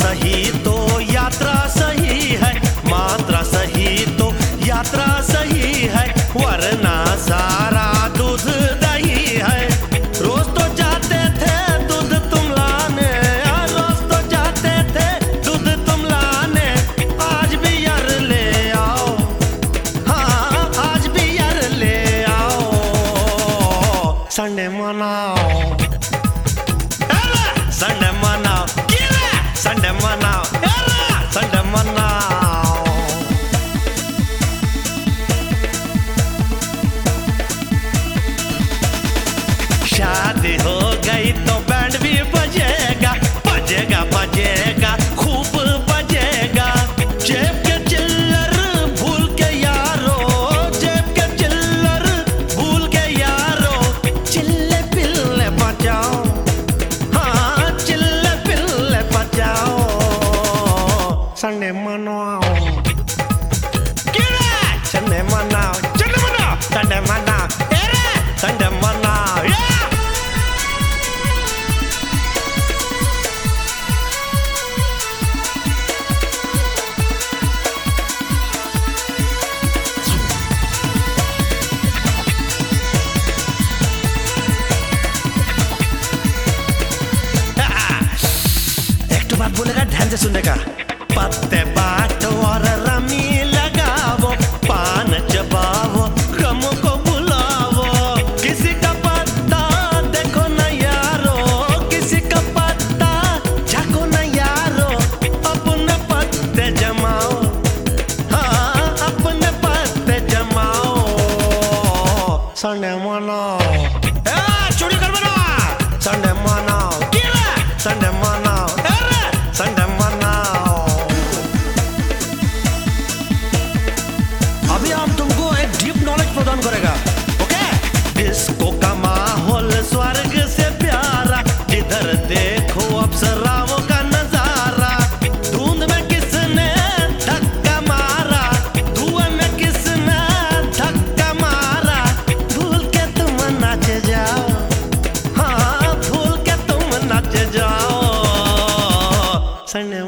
सही तो यात्रा सही है, मात्रा सही तो यात्रा सही है, वरना सारा दूध दही है। रोज तो जाते थे दूध तुम लाने, रोज तो जाते थे दूध तुम लाने, आज भी यार ले आओ, हाँ आज भी यार ले आओ, संडे मनाओ, संडे मनाओ, संडे मनाओ, संडे मनाओ। शादी हो गई तो बैंड भी बजेगा, बजेगा बजेगा खूब बजेगा। जेब के चिल्लर भूल के यारो, जेब के चिल्लर भूल के यारो, चिल्ले पिल्ले बजाओ, हाँ चिल्ले पिल्ले बजाओ, संडे मनाओ, संडे मनाओ, संडे मनाओ, संडे मनाओ, संडे मनाओ। एक तो बात बोलेगा ध्यान से सुनेगा, पत्ते बांटो और रमी लगाओ, पान चबाओ गम को बुलाओ। किसी का पत्ता देखो न यारो, किसी का पत्ता झाको न यारो, अपने पत्ते जमाओ, हाँ अपने पत्ते जमाओ, संडे मनाओ, चोरी कर बना, संडे मनाओ, संडे मनाओ, संडे मनाओ। अभी हम तुमको एक डीप नॉलेज प्रदान करेगा, ओके? डिस्को का माहौल स्वर्ग से प्यारा, जिधर देखो अप्सराओं का नजारा। धुंध में किसने धक्का मारा, धुएं में किसने धक्का मारा, भूल के तुम नाच जाओ, हाँ भूल के तुम नाच जाओ, संडे